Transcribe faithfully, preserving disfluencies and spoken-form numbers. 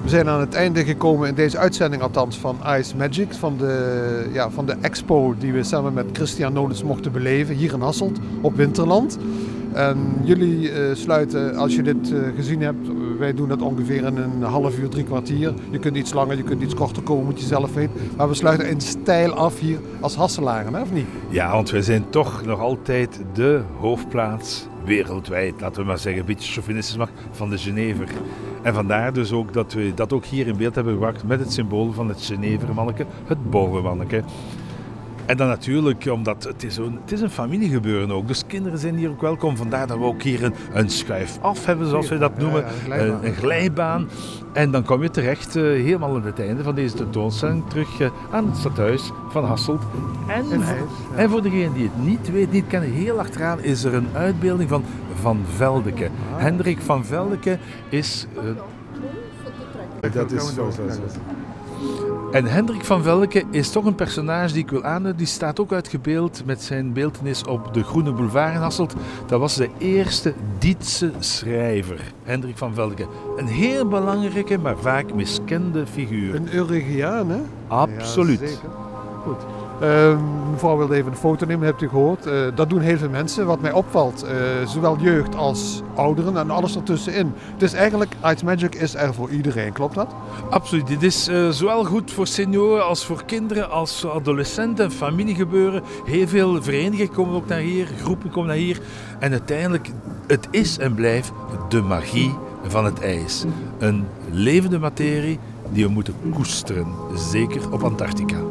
We zijn aan het einde gekomen in deze uitzending althans van Ice Magic. Van de, ja, van de expo die we samen met Christian Nolens mochten beleven hier in Hasselt op Winterland. En jullie uh, sluiten, als je dit uh, gezien hebt, wij doen dat ongeveer in een half uur, drie kwartier. Je kunt iets langer, je kunt iets korter komen, moet je zelf weten. Maar we sluiten in stijl af hier als Hasselaren, hè, of niet? Ja, want wij zijn toch nog altijd de hoofdplaats wereldwijd, laten we maar zeggen, een beetje chauvinistisch mag, van de Genever. En vandaar dus ook dat we dat ook hier in beeld hebben gebracht met het symbool van het Genevermanneke, het bovenmanneke. En dan natuurlijk, omdat het is, een, het is een familiegebeuren ook, dus kinderen zijn hier ook welkom. Vandaar dat we ook hier een, een schuif af hebben, zoals we dat noemen, ja, ja, een, glijbaan. Een, een glijbaan. En dan kom je terecht uh, helemaal aan het einde van deze tentoonstelling terug uh, aan het stadhuis van Hasselt. En, en, voor, ja. en voor degenen die het niet weet, niet kennen, heel achteraan is er een uitbeelding van Van Veldeke. Ah. Hendrik van Veldeke is... Uh, dat is zo, zo, zo. En Hendrik van Veldeke is toch een personage die ik wil aanduiden. Die staat ook uitgebeeld met zijn beeltenis op de Groene Boulevard in Hasselt. Dat was de eerste Dietse schrijver, Hendrik van Veldeke. Een heel belangrijke, maar vaak miskende figuur. Een Euregiaan, hè? Absoluut. Ja, zeker. Goed. Uh, mevrouw wilde even een foto nemen, hebt u gehoord. Uh, dat doen heel veel mensen. Wat mij opvalt, uh, zowel jeugd als ouderen en alles ertussenin. Het is eigenlijk, Ice Magic is er voor iedereen, klopt dat? Absoluut. Dit is uh, zowel goed voor senioren als voor kinderen, als voor adolescenten, familiegebeuren. Heel veel verenigingen komen ook naar hier, groepen komen naar hier. En uiteindelijk, het is en blijft de magie van het ijs. Een levende materie die we moeten koesteren, zeker op Antarctica.